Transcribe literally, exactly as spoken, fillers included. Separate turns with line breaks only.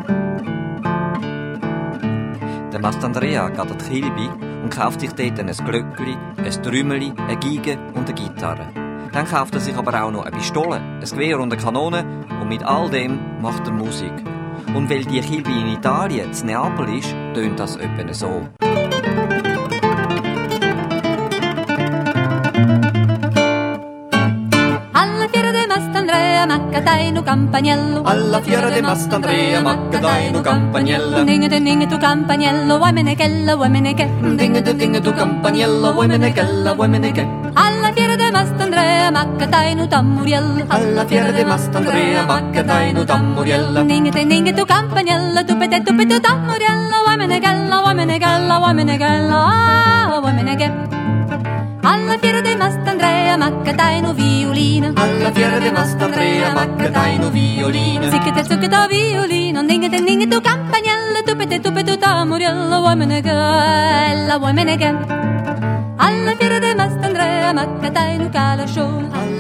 Der Mastandrea geht an die Kilby und kauft sich dort ein Glöckli, ein Trümmeli, eine Geige und eine Gitarre. Dann kauft er sich aber auch noch eine Pistole, ein Gewehr und eine Kanone und mit all dem macht er Musik. Und weil die Kilby in Italien, in Neapel ist, tönt das etwa so.
Alla fiera de Mastandrea, maccatai no campagnello.
Alla fiera de Mastandrea, maccatai no campagnello.
Dinge de dinge tu campagnello, vuoi menechella, vuoi menechè.
Dinge de dinge tu campagnello, vuoi menechella, vuoi menechè.
Alla fiera de Mastandrea, maccatai no tammuriello.
Alla fiera de Mastandrea, maccatai no tammuriello.
Dinge de dinge tu campagnello, tu pete tu pete tammuriello, vuoi menechella, vuoi menechella, vuoi menechella, vuoi menechè. Alla fiera de Mastandrea, maccatai no violino.
Alla fiera de Mastandrea, maccatai no violino.
Ziccate zuccata violino, dingete dingete campagnello, tupete tupete tammuriello, vuoi menechella, vuoi menechè. Alla fiera de Mastandrea, maccatai no calascione.